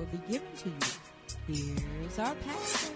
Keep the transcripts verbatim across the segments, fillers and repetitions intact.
be given to you. Here's our pastor.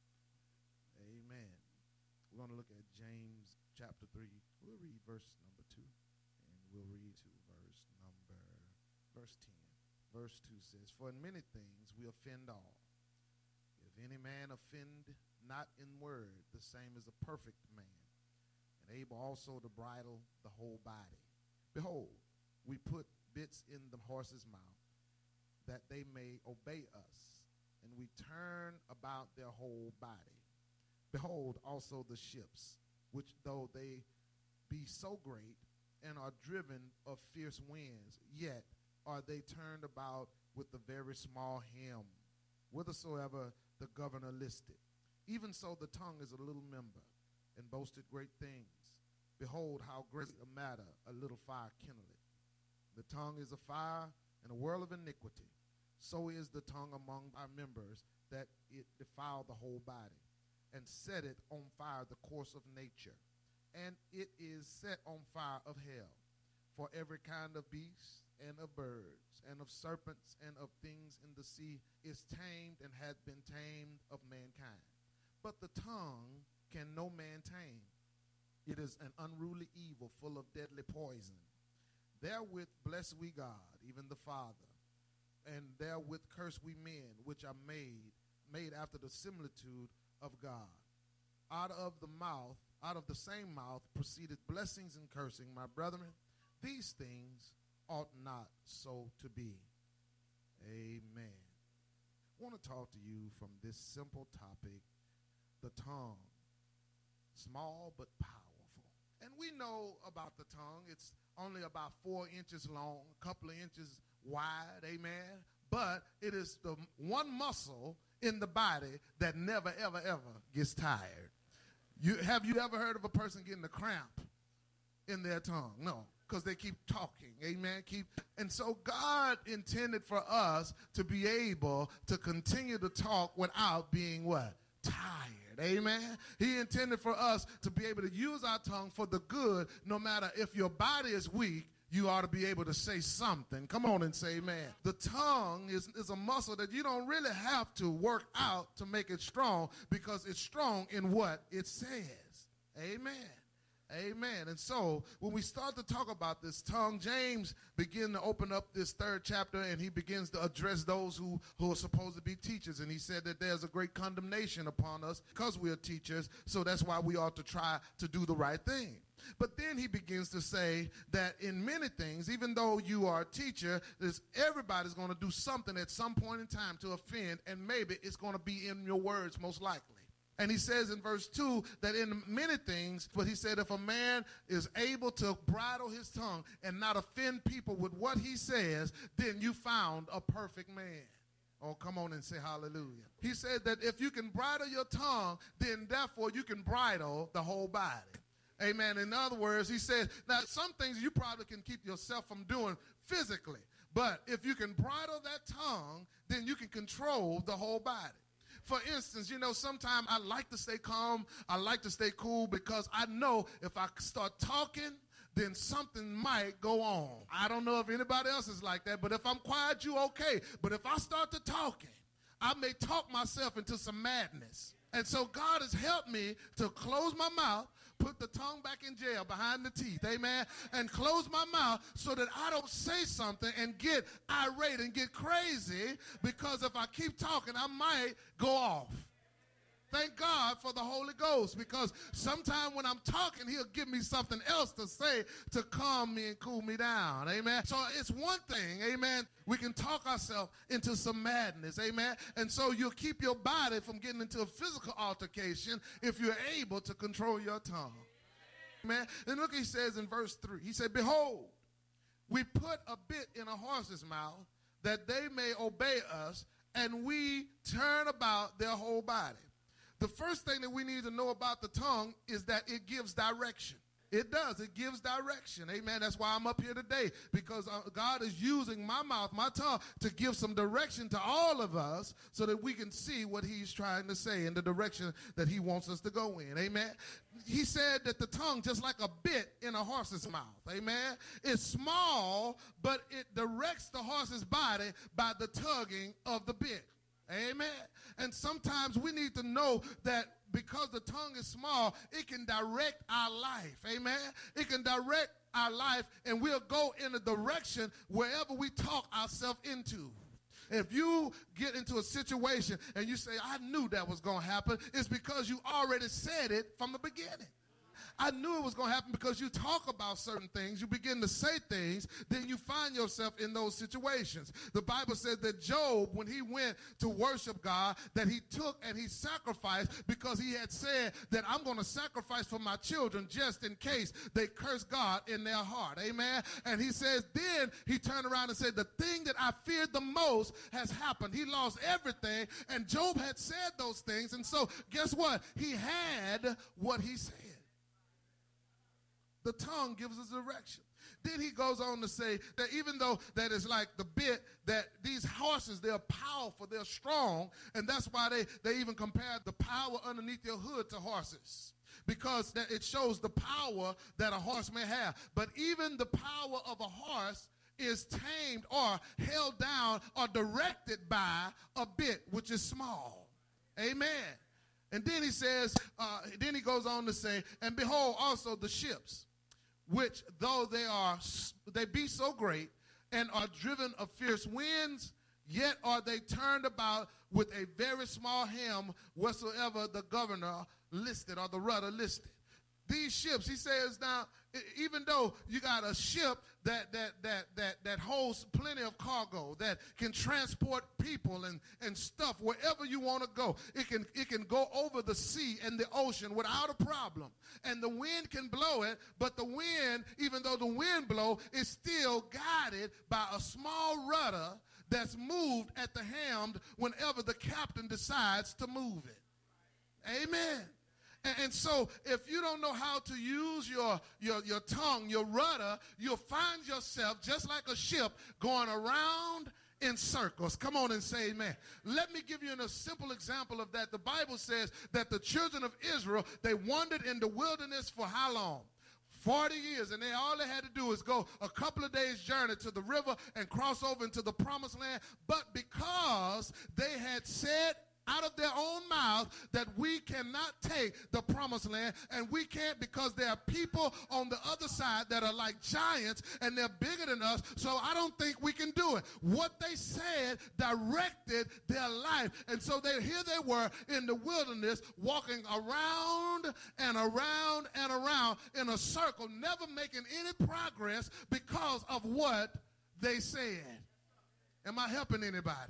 Amen. We're going to look at James chapter three. We'll read verse number two, and we'll read to verse number, verse ten. Verse two says, "For in many things we offend all. If any man offend not in word, the same is a perfect man, and able also to bridle the whole body. Behold, we put bits in the horse's mouth, that they may obey us, and we turn about their whole body. Behold also the ships, which though they be so great, and are driven of fierce winds, yet are they turned about with the very small helm, whithersoever the governor listed. Even so the tongue is a little member, and boasted great things. Behold, how great a matter a little fire kindleth. The tongue is a fire and a whirl of iniquity. So is the tongue among our members, that it defile the whole body, and set it on fire the course of nature. And it is set on fire of hell. For every kind of beast, and of birds, and of serpents, and of things in the sea is tamed, and hath been tamed of mankind. But the tongue can no man tame. It is an unruly evil, full of deadly poison. Therewith bless we God, even the Father, and therewith curse we men, which are made, made after the similitude of God. Out of the mouth, out of the same mouth proceeded blessings and cursing. My brethren, these things ought not so to be." Amen. I want to talk to you from this simple topic, the tongue. Small but powerful. And we know about the tongue. It's only about four inches long, a couple of inches wide, amen. But it is the one muscle in the body that never, ever, ever gets tired. You, have you ever heard of a person getting a cramp in their tongue? No, because they keep talking, amen. Keep, and so God intended for us to be able to continue to talk without being what? Tired. Amen. He intended for us to be able to use our tongue for the good. No matter if your body is weak, you ought to be able to say something. Come on and say amen. The tongue is, is a muscle that you don't really have to work out to make it strong, because it's strong in what it says. Amen. Amen. And so when we start to talk about this tongue, James begins to open up this third chapter, and he begins to address those who, who are supposed to be teachers. And he said that there's a great condemnation upon us because we are teachers. So that's why we ought to try to do the right thing. But then he begins to say that in many things, even though you are a teacher, there's, everybody's going to do something at some point in time to offend, and maybe it's going to be in your words most likely. And he says in verse two that in many things, but he said if a man is able to bridle his tongue and not offend people with what he says, then you found a perfect man. Oh, come on and say hallelujah. He said that if you can bridle your tongue, then therefore you can bridle the whole body. Amen. In other words, he says, now some things you probably can keep yourself from doing physically, but if you can bridle that tongue, then you can control the whole body. For instance, you know, sometimes I like to stay calm. I like to stay cool because I know if I start talking, then something might go on. I don't know if anybody else is like that, but if I'm quiet, you okay. But if I start to talking, I may talk myself into some madness. And so God has helped me to close my mouth, put the tongue back in jail behind the teeth, amen, and close my mouth so that I don't say something and get irate and get crazy, because if I keep talking, I might go off. Thank God for the Holy Ghost, because sometime when I'm talking, he'll give me something else to say to calm me and cool me down, amen. So it's one thing, amen, we can talk ourselves into some madness, amen, and so you'll keep your body from getting into a physical altercation if you're able to control your tongue, amen. And look, he says in verse three, he said, behold, we put a bit in a horse's mouth that they may obey us, and we turn about their whole body. The first thing that we need to know about the tongue is that it gives direction. It does. It gives direction. Amen. That's why I'm up here today, because uh, God is using my mouth, my tongue, to give some direction to all of us so that we can see what he's trying to say in the direction that he wants us to go in. Amen. He said that the tongue, just like a bit in a horse's mouth, amen, is small, but it directs the horse's body by the tugging of the bit. Amen. And sometimes we need to know that because the tongue is small, it can direct our life. Amen. It can direct our life, and we'll go in a direction wherever we talk ourselves into. If you get into a situation and you say, I knew that was going to happen, it's because you already said it from the beginning. I knew it was going to happen because you talk about certain things, you begin to say things, then you find yourself in those situations. The Bible says that Job, when he went to worship God, that he took and he sacrificed because he had said that I'm going to sacrifice for my children just in case they curse God in their heart. Amen. And he says, then he turned around and said, the thing that I feared the most has happened. He lost everything, and Job had said those things. And so guess what? He had what he said. The tongue gives us direction. Then he goes on to say that even though that is like the bit, that these horses, they're powerful, they're strong, and that's why they, they even compared the power underneath your hood to horses, because that it shows the power that a horse may have. But even the power of a horse is tamed or held down or directed by a bit, which is small. Amen. And then he says, uh, then he goes on to say, and behold also the ships, which though they are, they be so great and are driven of fierce winds, yet are they turned about with a very small helm whatsoever the governor listed, or the rudder listed. These ships, he says, now, even though you got a ship that that that that that holds plenty of cargo, that can transport people and and stuff wherever you want to go, it can it can go over the sea and the ocean without a problem, and the wind can blow it, but the wind, even though the wind blow, is still guided by a small rudder that's moved at the helm whenever the captain decides to move it. Amen. And so if you don't know how to use your, your, your tongue, your rudder, you'll find yourself just like a ship going around in circles. Come on and say amen. Let me give you a simple example of that. The Bible says that the children of Israel, they wandered in the wilderness for how long? forty years, and they all they had to do is go a couple of days' journey to the river and cross over into the promised land. But because they had said out of their own mouth that we cannot take the promised land, and we can't because there are people on the other side that are like giants and they're bigger than us, so I don't think we can do it. What they said directed their life, and so they here they were in the wilderness walking around and around and around in a circle, never making any progress because of what they said. Am I helping anybody?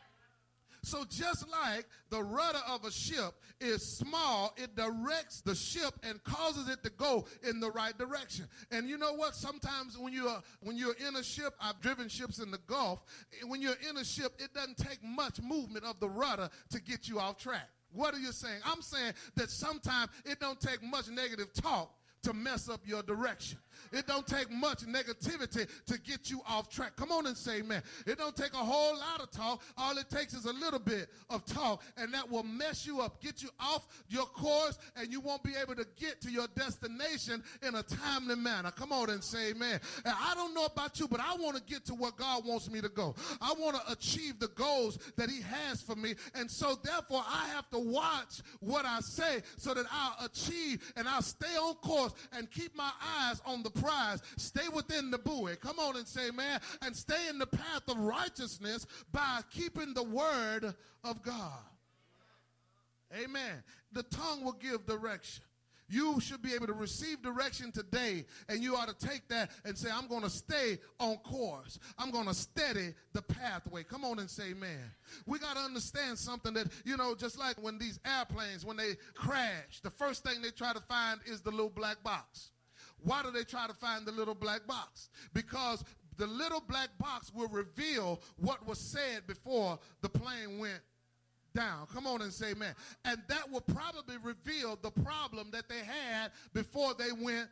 So just like the rudder of a ship is small, it directs the ship and causes it to go in the right direction. And you know what? Sometimes when you're when you're in a ship, I've driven ships in the Gulf. When you're in a ship, it doesn't take much movement of the rudder to get you off track. What are you saying? I'm saying that sometimes it don't take much negative talk to mess up your direction. It don't take much negativity to get you off track. Come on and say amen. It don't take a whole lot of talk. All it takes is a little bit of talk, and that will mess you up, get you off your course, and you won't be able to get to your destination in a timely manner. Come on and say amen. And I don't know about you, but I want to get to where God wants me to go. I want to achieve the goals that he has for me, and so therefore I have to watch what I say so that I'll achieve and I'll stay on course and keep my eyes on the prize. Stay within the buoy. Come on and say, man, and stay in the path of righteousness by keeping the word of God. Amen. The tongue will give direction. You should be able to receive direction today, and you ought to take that and say, I'm going to stay on course. I'm going to steady the pathway. Come on and say amen. We got to understand something that, you know, just like when these airplanes, when they crash, the first thing they try to find is the little black box. Why do they try to find the little black box? Because the little black box will reveal what was said before the plane went down. Come on and say amen. And that will probably reveal the problem that they had before they went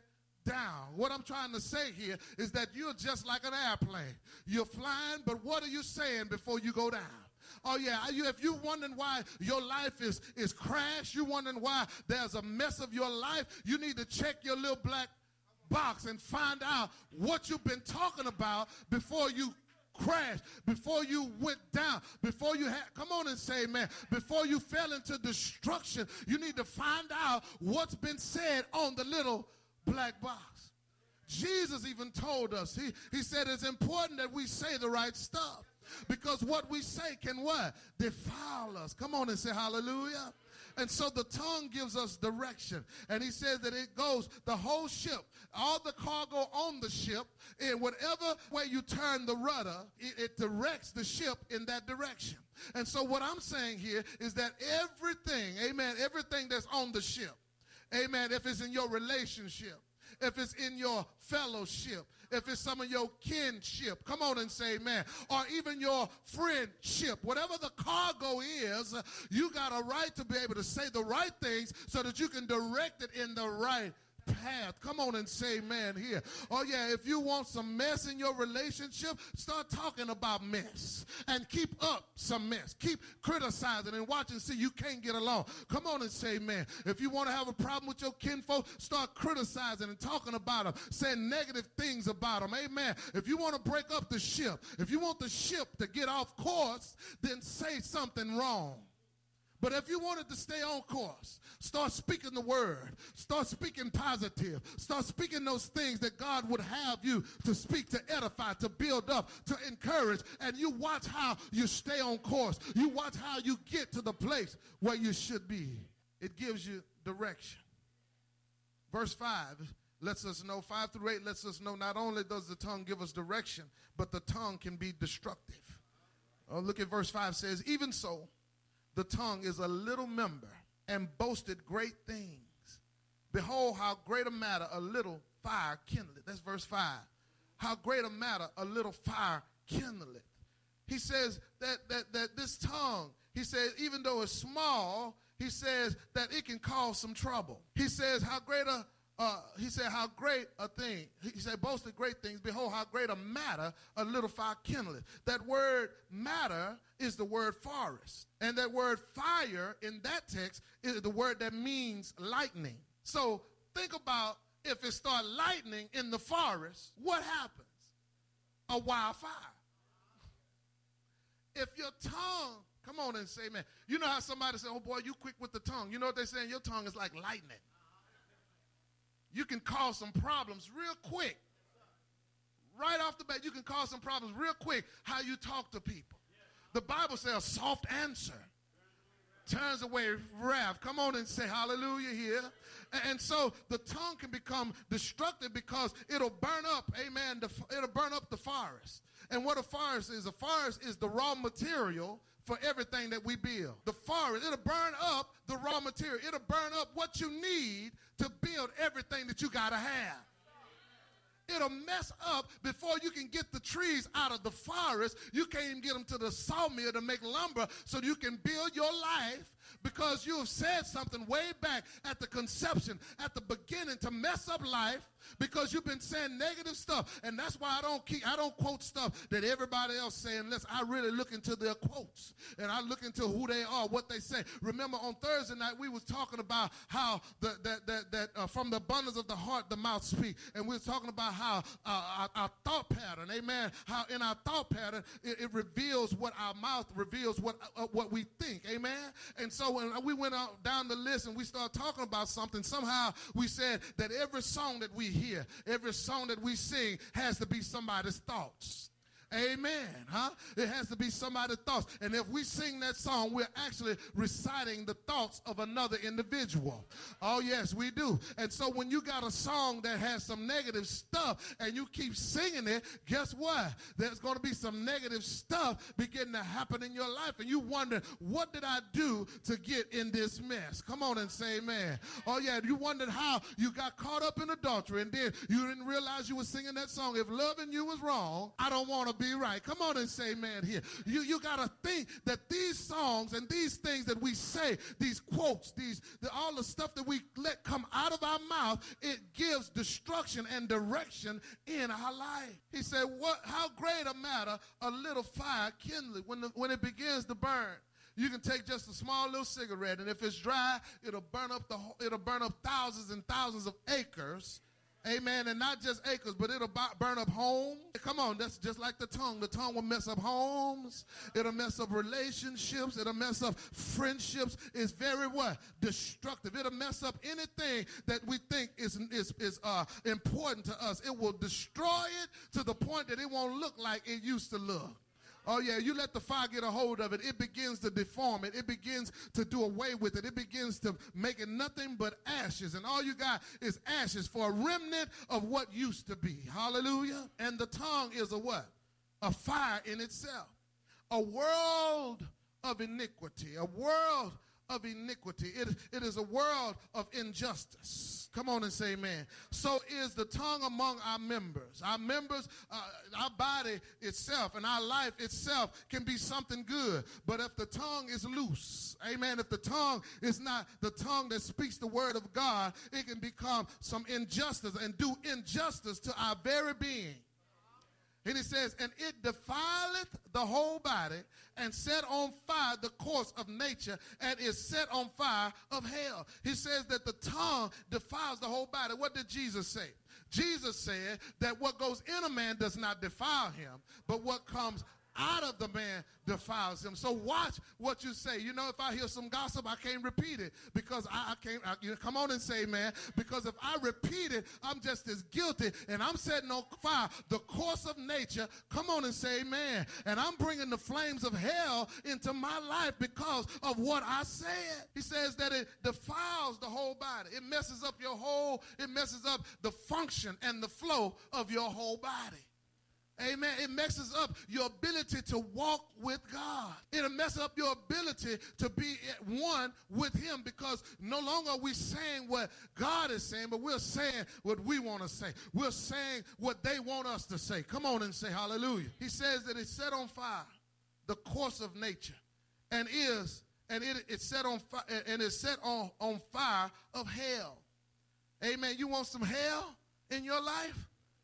down. What I'm trying to say here is that you're just like an airplane. You're flying, but what are you saying before you go down? Oh, yeah, you, if you're wondering why your life is, is crashed, you're wondering why there's a mess of your life, you need to check your little black box and find out what you've been talking about before you crashed, before you went down, before you had, come on and say, man, before you fell into destruction. You need to find out what's been said on the little black box. Jesus even told us, he, he said it's important that we say the right stuff, because what we say can what? Defile us. Come on and say hallelujah. And so the tongue gives us direction. And he says that it goes the whole ship, all the cargo on the ship, in whatever way you turn the rudder, it, it directs the ship in that direction. And so what I'm saying here is that everything, amen, everything that's on the ship, amen, if it's in your relationship, if it's in your fellowship, if it's some of your kinship, come on and say amen, or even your friendship, whatever the cargo is, you got a right to be able to say the right things so that you can direct it in the right path. Come on and say amen here. Oh yeah, if you want some mess in your relationship, start talking about mess and keep up some mess. Keep criticizing and watch and see you can't get along. Come on and say amen. If you want to have a problem with your kinfolk, start criticizing and talking about them, saying negative things about them. Amen. If you want to break up the ship, if you want the ship to get off course, then say something wrong. But if you wanted to stay on course, start speaking the word. Start speaking positive. Start speaking those things that God would have you to speak, to edify, to build up, to encourage. And you watch how you stay on course. You watch how you get to the place where you should be. It gives you direction. Verse five lets us know, five through eight lets us know not only does the tongue give us direction, but the tongue can be destructive. Oh, look at verse five says, even so, the tongue is a little member and boasted great things. Behold, how great a matter a little fire kindleth. That's verse five. How great a matter a little fire kindleth. He says that, that, that this tongue, he says, even though it's small, he says that it can cause some trouble. He says how great a Uh, he said, how great a thing. He said, boasted great things. Behold, how great a matter a little fire kindleth. That word matter is the word forest. And that word fire in that text is the word that means lightning. So think about if it starts lightning in the forest, what happens? A wildfire. If your tongue, come on and say, man, you know how somebody say, oh boy, you quick with the tongue. You know what they're saying? Your tongue is like lightning. You can cause some problems real quick. Right off the bat, you can cause some problems real quick how you talk to people. The Bible says a soft answer turns away wrath. Come on and say hallelujah here. And so the tongue can become destructive because it'll burn up, amen, the, it'll burn up the forest. And what a forest is, a forest is the raw material for everything that we build. The forest, it'll burn up the raw material. It'll burn up what you need to build everything that you got to have. It'll mess up before you can get the trees out of the forest. You can't even get them to the sawmill to make lumber so you can build your life, because you have said something way back at the conception, at the beginning, to mess up life, because you've been saying negative stuff. And that's why I don't keep, I don't quote stuff that everybody else say unless I really look into their quotes and I look into who they are, what they say. Remember on Thursday night we was talking about how the, that that that uh, from the abundance of the heart the mouth speak, and we were talking about how uh, our, our thought pattern, amen, how in our thought pattern it, it reveals what our mouth reveals what uh, what we think, amen. And so when we went out down the list and we started talking about something, somehow we said that every song that we hear, every song that we sing has to be somebody's thoughts. Amen, huh? It has to be somebody's thoughts. And if we sing that song, we're actually reciting the thoughts of another individual. Oh, yes, we do. And so when you got a song that has some negative stuff and you keep singing it, guess what? There's going to be some negative stuff beginning to happen in your life. And you wonder, what did I do to get in this mess? Come on and say amen. Oh, yeah, you wondered how you got caught up in adultery and then you didn't realize you were singing that song. If loving you was wrong, I don't want to be right. Come on and say amen here. You, you got to think that these songs and these things that we say, these quotes, these the, all the stuff that we let come out of our mouth, it gives destruction and direction in our life. He said, "What? How great a matter a little fire kindling when the, when it begins to burn." You can take just a small little cigarette, and if it's dry, it'll burn up the it'll burn up thousands and thousands of acres. Amen. And not just acres, but it'll burn up homes. Come on, that's just like the tongue. The tongue will mess up homes. It'll mess up relationships. It'll mess up friendships. It's very what? Destructive. It'll mess up anything that we think is, is, is uh, important to us. It will destroy it to the point that it won't look like it used to look. Oh, yeah, you let the fire get a hold of it. It begins to deform it. It begins to do away with it. It begins to make it nothing but ashes. And all you got is ashes for a remnant of what used to be. Hallelujah. And the tongue is a what? A fire in itself. A world of iniquity. A world of iniquity. It, it is a world of injustice. Come on and say amen. So is the tongue among our members. Our members, uh, our body itself and our life itself can be something good. But if the tongue is loose, amen, if the tongue is not the tongue that speaks the word of God, it can become some injustice and do injustice to our very being. And he says, and it defileth the whole body and set on fire the course of nature and is set on fire of hell. He says that the tongue defiles the whole body. What did Jesus say? Jesus said that what goes in a man does not defile him, but what comes out of the man defiles him. So watch what you say. You know, if I hear some gossip, I can't repeat it because I, I can't. I, you know, come on and say, man, because if I repeat it, I'm just as guilty, and I'm setting on fire the course of nature. Come on and say, man, and I'm bringing the flames of hell into my life because of what I said. He says that it defiles the whole body. It messes up your whole. It messes up the function and the flow of your whole body. Amen. It messes up your ability to walk with God. It'll mess up your ability to be at one with him because no longer are we saying what God is saying, but we're saying what we want to say. We're saying what they want us to say. Come on and say hallelujah. He says that it's set on fire, the course of nature, and is, and it, it's set on fire, and it's set on, on fire of hell. Amen. You want some hell in your life?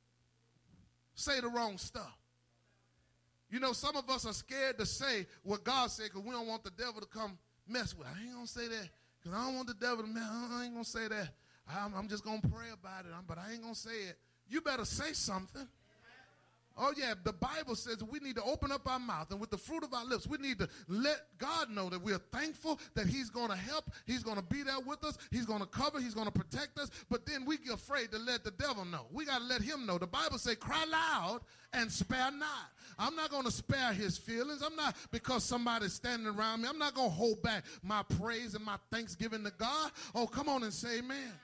Say the wrong stuff. You know, some of us are scared to say what God said because we don't want the devil to come mess with us. I ain't going to say that because I don't want the devil to mess. I ain't going to say that. I'm, I'm just going to pray about it, but I ain't going to say it. You better say something. Oh, yeah, the Bible says we need to open up our mouth, and with the fruit of our lips, we need to let God know that we're thankful, that he's going to help, he's going to be there with us, he's going to cover, he's going to protect us, but then we get afraid to let the devil know. We got to let him know. The Bible says, cry loud and spare not. I'm not going to spare his feelings. I'm not, because somebody's standing around me, I'm not going to hold back my praise and my thanksgiving to God. Oh, come on and say amen.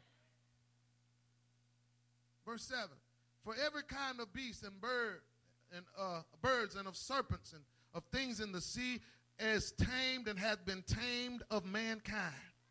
Verse seven. For every kind of beast and bird and uh, birds and of serpents and of things in the sea is tamed and hath been tamed of mankind.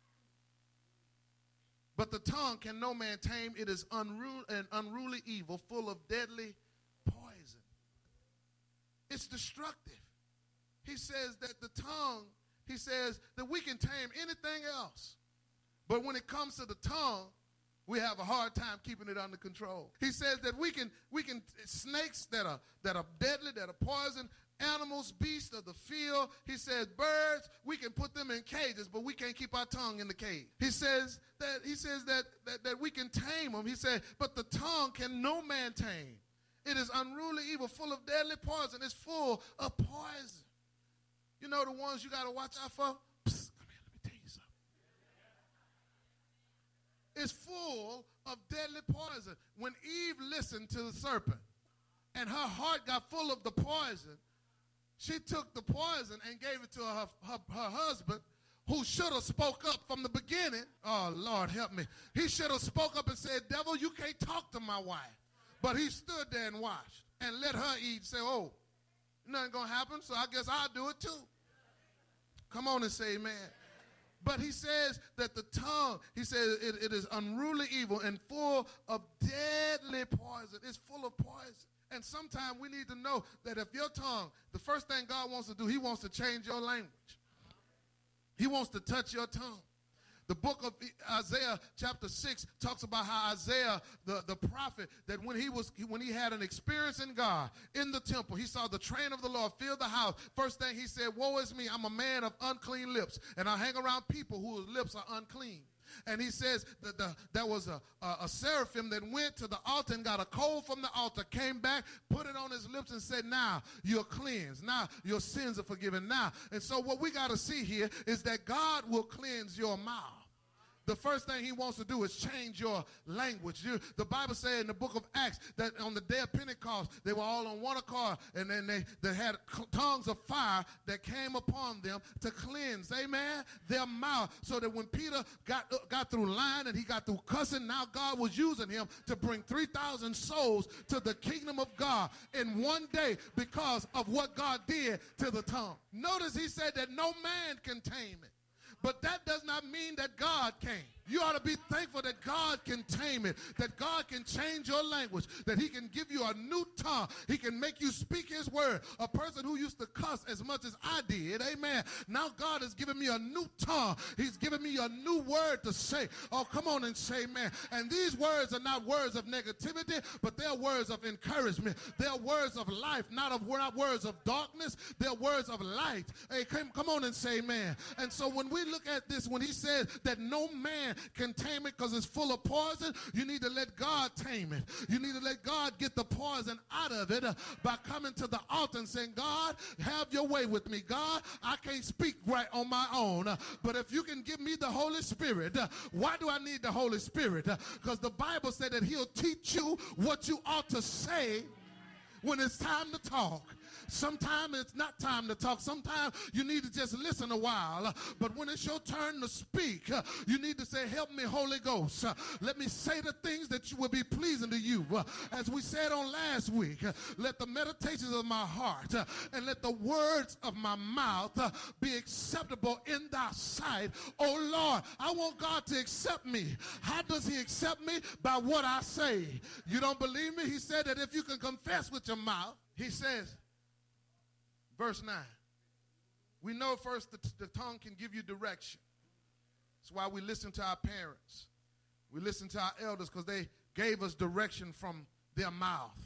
But the tongue can no man tame. It is unruly, an unruly evil, full of deadly poison. It's destructive. He says that the tongue, he says that we can tame anything else. But when it comes to the tongue, we have a hard time keeping it under control. He says that we can, we can, snakes that are, that are deadly, that are poison, animals, beasts of the field. He says birds, we can put them in cages, but we can't keep our tongue in the cage. He says that, he says that, that, that we can tame them. He said, but the tongue can no man tame. It is unruly evil, full of deadly poison. It's full of poison. You know the ones you got to watch out for? Psst, come here, let me tell you something. Is full of deadly poison. When Eve listened to the serpent and her heart got full of the poison, she took the poison and gave it to her, her, her husband, who should have spoke up from the beginning. Oh, Lord, help me. He should have spoke up and said, devil, you can't talk to my wife. But he stood there and watched and let her eat. Say, oh, nothing going to happen, so I guess I'll do it too. Come on and say amen. But he says that the tongue, he says it, it is unruly evil and full of deadly poison. It's full of poison. And sometimes we need to know that if your tongue, the first thing God wants to do, he wants to change your language. He wants to touch your tongue. The book of Isaiah chapter six talks about how Isaiah, the, the prophet, that when he was when he had an experience in God in the temple, he saw the train of the Lord fill the house. First thing he said, woe is me, I'm a man of unclean lips, and I hang around people whose lips are unclean. And he says that the, there was a, a, a seraphim that went to the altar and got a coal from the altar, came back, put it on his lips and said, now you're cleansed. Now your sins are forgiven now. And so what we got to see here is that God will cleanse your mouth. The first thing he wants to do is change your language. You, the Bible says in the book of Acts that on the day of Pentecost, they were all on one accord, and then they, they had tongues of fire that came upon them to cleanse, amen, their mouth. So that when Peter got, got through lying and he got through cussing, now God was using him to bring three thousand souls to the kingdom of God in one day because of what God did to the tongue. Notice he said that no man can tame it. But that does not mean that God can't. You ought to be thankful that God can tame it, that God can change your language, that he can give you a new tongue. He can make you speak his word. A person who used to cuss as much as I did, amen. Now God has given me a new tongue. He's given me a new word to say. Oh, come on and say amen. And these words are not words of negativity, but they're words of encouragement. They're words of life, not of not words of darkness. They're words of light. Hey, come, come on and say amen. And so when we look at this, when he says that no man can tame it because it's full of poison, you need to let God tame it. You need to let God get the poison out of it uh, by coming to the altar and saying, God, have your way with me. God, I can't speak right on my own, uh, but if you can give me the Holy Spirit, uh, why do I need the Holy Spirit? Because uh, the Bible said that he'll teach you what you ought to say when it's time to talk. Sometimes it's not time to talk. Sometimes you need to just listen a while. But when it's your turn to speak, you need to say, help me, Holy Ghost. Let me say the things that you will be pleasing to you. As we said on last week, let the meditations of my heart and let the words of my mouth be acceptable in thy sight. Oh, Lord, I want God to accept me. How does he accept me? By what I say. You don't believe me? He said that if you can confess with your mouth, he says, verse nine, we know first that the tongue can give you direction. That's why we listen to our parents. We listen to our elders because they gave us direction from their mouth.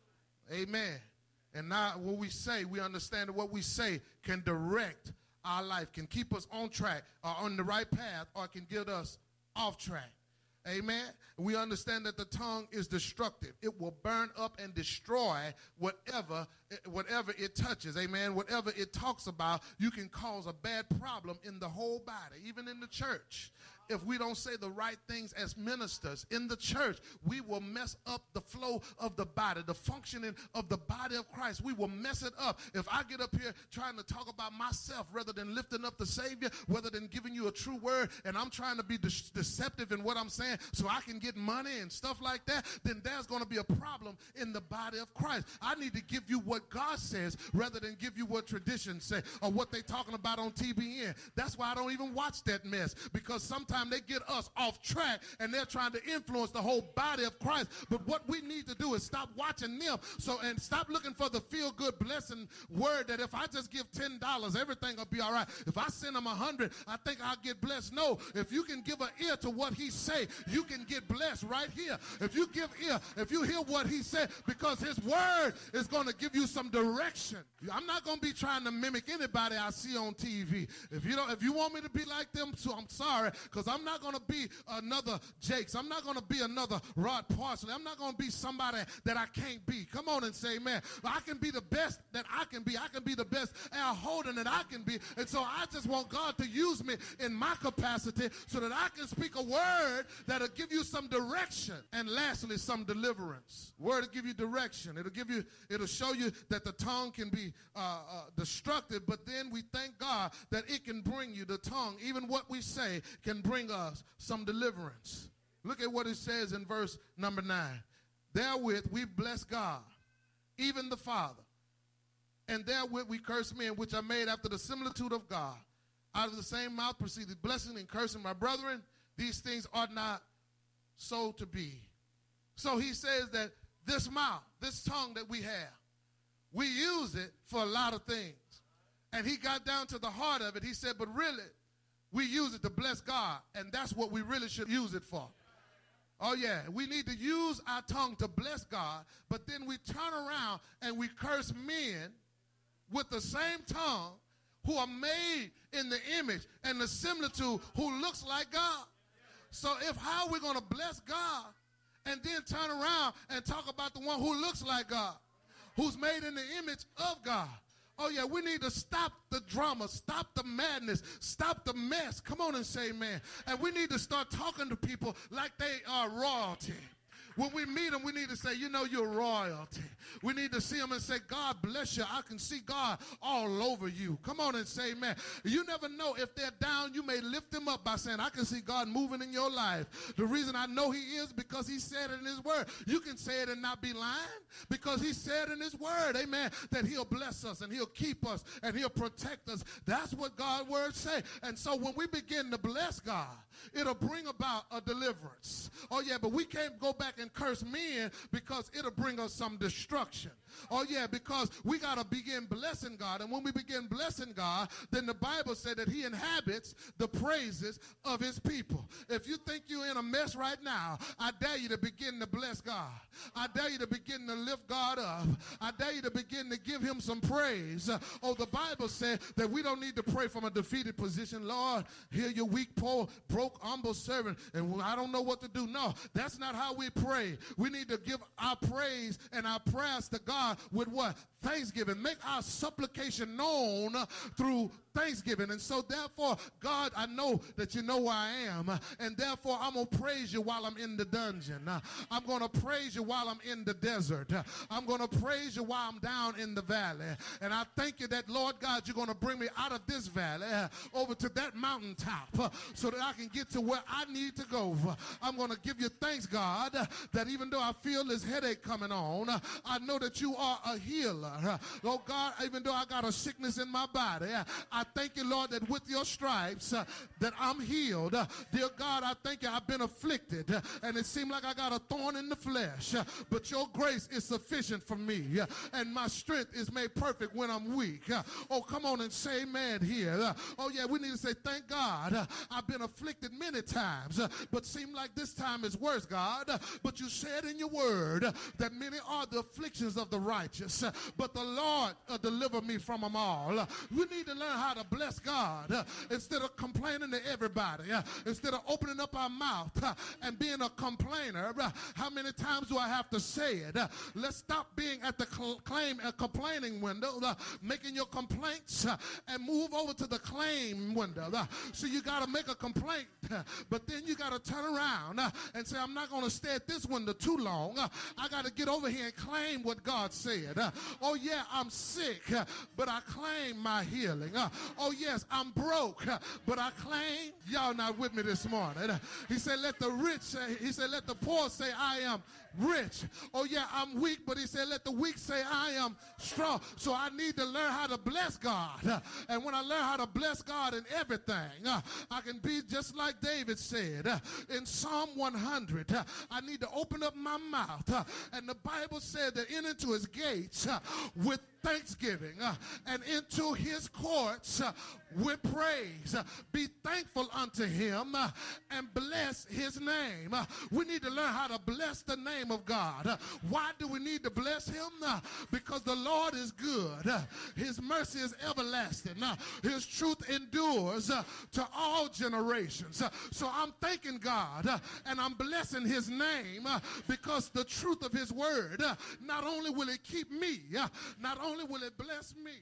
Amen. And now what we say, we understand that what we say can direct our life, can keep us on track or on the right path, or can get us off track. Amen. We understand that the tongue is destructive. It will burn up and destroy whatever, whatever it touches. Amen. Whatever it talks about, you can cause a bad problem in the whole body, even in the church. If we don't say the right things as ministers in the church, we will mess up the flow of the body, the functioning of the body of Christ. We will mess it up. If I get up here trying to talk about myself rather than lifting up the Savior, rather than giving you a true word, and I'm trying to be de- deceptive in what I'm saying so I can get money and stuff like that, then there's going to be a problem in the body of Christ. I need to give you what God says rather than give you what traditions say or what they're talking about on T B N. That's why I don't even watch that mess, because sometimes they get us off track and they're trying to influence the whole body of Christ. But what we need to do is stop watching them so and stop looking for the feel-good blessing word that if I just give ten dollars, everything will be all right. If I send them a hundred, I think I'll get blessed. No, if you can give an ear to what he say, you can get blessed right here. If you give ear, if you hear what he said, because his word is going to give you some direction. I'm not going to be trying to mimic anybody I see on T V. If you don't, if you want me to be like them, so I'm sorry, because I'm not going to be another Jakes. I'm not going to be another Rod Parsley. I'm not going to be somebody that I can't be. Come on and say, man, I can be the best that I can be. I can be the best Al Holden that I can be. And so I just want God to use me in my capacity so that I can speak a word that'll give you some direction. And lastly, some deliverance. Word will give you direction. It'll give you, it'll show you that the tongue can be uh, uh, destructive, but then we thank God that it can bring you, the tongue, even what we say, can bring us some deliverance. Look at what it says in verse number nine. Therewith we bless God, even the Father, and therewith we curse men which are made after the similitude of God. Out of the same mouth proceeded blessing and cursing. My brethren, these things ought not so to be. So he says that this mouth, this tongue that we have, we use it for a lot of things. And he got down to the heart of it. He said, but really, we use it to bless God, and that's what we really should use it for. Oh, yeah, we need to use our tongue to bless God, but then we turn around and we curse men with the same tongue who are made in the image and the similitude who looks like God. So if how we're going to bless God and then turn around and talk about the one who looks like God, who's made in the image of God. Oh, yeah, we need to stop the drama, stop the madness, stop the mess. Come on and say amen. And we need to start talking to people like they are royalty. When we meet them, we need to say, you know, you're royalty. We need to see them and say, God bless you. I can see God all over you. Come on and say amen. You never know if they're down, you may lift them up by saying, I can see God moving in your life. The reason I know he is because he said it in his word. You can say it and not be lying because he said in his word, amen, that he'll bless us and he'll keep us and he'll protect us. That's what God's word say. And so when we begin to bless God, it'll bring about a deliverance. Oh, yeah, but we can't go back and curse men because it'll bring us some destruction. Oh, yeah, because we got to begin blessing God. And when we begin blessing God, then the Bible said that he inhabits the praises of his people. If you think you're in a mess right now, I dare you to begin to bless God. I dare you to begin to lift God up. I dare you to begin to give him some praise. Oh, the Bible said that we don't need to pray from a defeated position. Lord, hear your weak, poor, broke, humble servant, and I don't know what to do. No, that's not how we pray. We need to give our praise and our prayers to God with what? Thanksgiving. Make our supplication known through thanksgiving. And so therefore, God, I know that you know where I am, and therefore I'm going to praise you while I'm in the dungeon. I'm going to praise you while I'm in the desert. I'm going to praise you while I'm down in the valley. And I thank you that, Lord God, you're going to bring me out of this valley over to that mountaintop so that I can get to where I need to go. I'm going to give you thanks, God, that even though I feel this headache coming on, I know that you are a healer. Oh God, even though I got a sickness in my body, I thank you, Lord, that with your stripes uh, that I'm healed. Uh, dear God, I thank you I've been afflicted uh, and it seemed like I got a thorn in the flesh, uh, but your grace is sufficient for me uh, and my strength is made perfect when I'm weak. Uh, oh, come on and say amen here. Uh, oh yeah, we need to say thank God. Uh, I've been afflicted many times, uh, but seem like this time is worse, God. Uh, but you said in your word uh, that many are the afflictions of the righteous, uh, but the Lord uh, deliver me from them all. Uh, we need to learn how to bless God uh, instead of complaining to everybody, uh, instead of opening up our mouth uh, and being a complainer. Uh, how many times do I have to say it? Uh, let's stop being at the cl- claim and complaining window, uh, making your complaints, uh, and move over to the claim window. Uh, so you got to make a complaint, uh, but then you got to turn around uh, and say, I'm not going to stay at this window too long. Uh, I got to get over here and claim what God said. Uh, oh, yeah, I'm sick, uh, but I claim my healing. Uh, oh, yes, I'm broke, uh, but I claim. Y'all not with me this morning. Uh, he said, let the rich say, he said, let the poor say, I am rich. Oh, yeah, I'm weak, but he said, let the weak say, I am strong. So I need to learn how to bless God. Uh, and when I learn how to bless God in everything, uh, I can be just like David said uh, in Psalm one hundred. Uh, I need to open up my mouth. Uh, and the Bible said that enter into his gates uh, with thanksgiving uh, and into his courts uh, with praise. Uh, be thankful unto him uh, and bless his name. Uh, we need to learn how to bless the name of God. Uh, why do we need to bless him? Uh, because the Lord is good. Uh, his mercy is everlasting. Uh, his truth endures uh, to all generations. Uh, so I'm thanking God uh, and I'm blessing his name uh, because the truth of his word, uh, not only will it keep me, uh, not only will it bless me.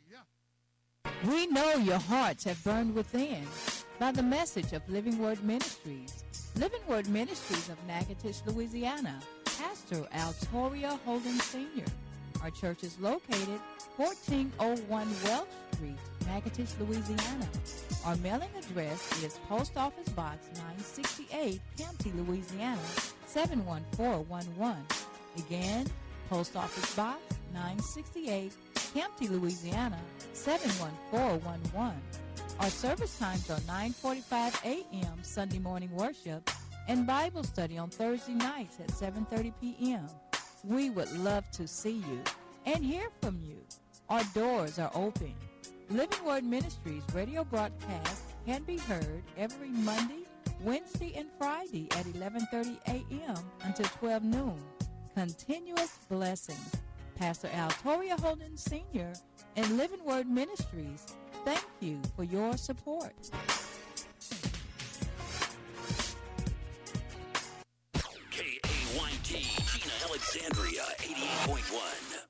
Uh, We know your hearts have burned within by the message of Living Word Ministries. Living Word Ministries of Natchitoches, Louisiana. Pastor Altoria Holden Senior Our church is located fourteen oh one Welch Street, Natchitoches, Louisiana. Our mailing address is Post Office Box nine sixty-eight, Campty, Louisiana, seven one four one one. Again, Post Office Box nine sixty-eight, Campty, Louisiana, seven one four one one. Our service times are nine forty-five a.m. Sunday morning worship and Bible study on Thursday nights at seven thirty p.m. We would love to see you and hear from you. Our doors are open. Living Word Ministries radio broadcast can be heard every Monday, Wednesday, and Friday at eleven thirty a.m. until twelve noon. Continuous blessings. Pastor Al Toria Holden Senior and Living Word Ministries, thank you for your support. K A Y T, Gina Alexandria, eighty-eight point one.